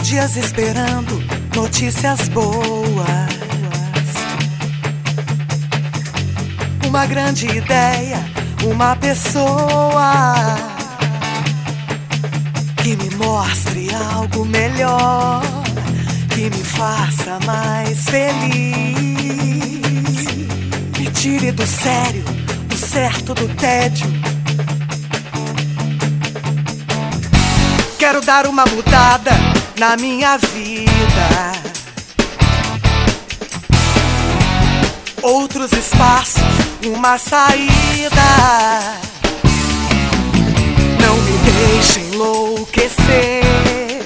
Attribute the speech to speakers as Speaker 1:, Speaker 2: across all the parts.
Speaker 1: dias esperando notícias boas, uma grande ideia, uma pessoa que me mostre algo melhor, que me faça mais feliz, me tire do sério, do certo, do tédio. Quero dar uma mudada na minha vida, outros espaços, uma saída. Não me deixe enlouquecer.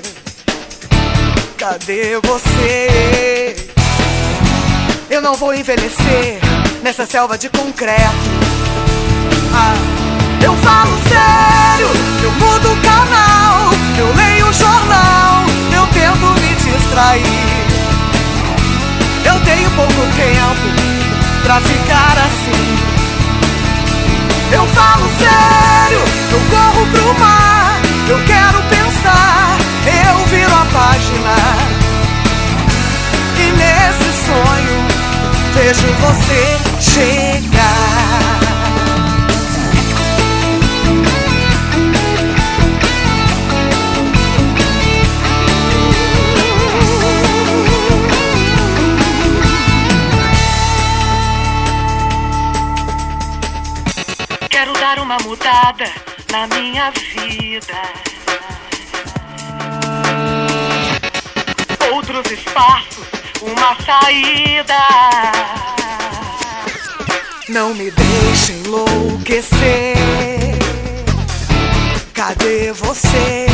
Speaker 1: Cadê você? Eu não vou envelhecer nessa selva de concreto. Eu falo sério, eu mudo o canal, eu leio o jornal, eu tento me distrair. Eu tenho pouco tempo pra ficar assim. Eu falo sério, eu corro pro mar, eu quero pensar, eu viro a página. E nesse sonho vejo você chegar.
Speaker 2: Quero dar uma mudada na minha vida, outros espaços, uma saída.
Speaker 1: Não me deixe enlouquecer. Cadê você?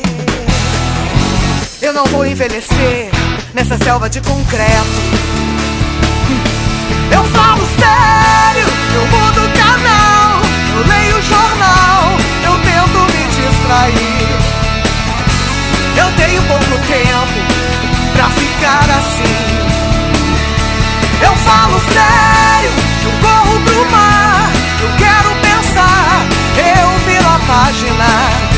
Speaker 1: Eu não vou envelhecer nessa selva de concreto. Eu falo sério, eu mudo o canal, eu leio o jornal, eu tento me distrair. Eu tenho pouco tempo pra ficar assim. Eu falo sério, eu corro pro mar, eu quero pensar, eu viro a página.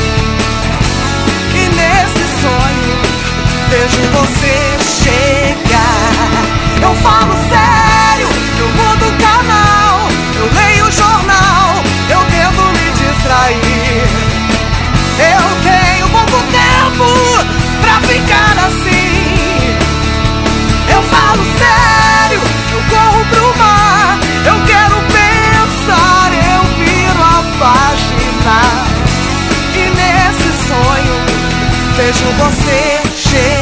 Speaker 1: E nesse sonho vejo você chegar. Eu falo sério, eu mudo o canal, eu leio o jornal, eu tento me distrair. Eu tenho pouco tempo pra ficar assim. Eu falo sério, eu corro pro mar, eu quero pensar, eu viro a página. E nesse sonho vejo você chegar.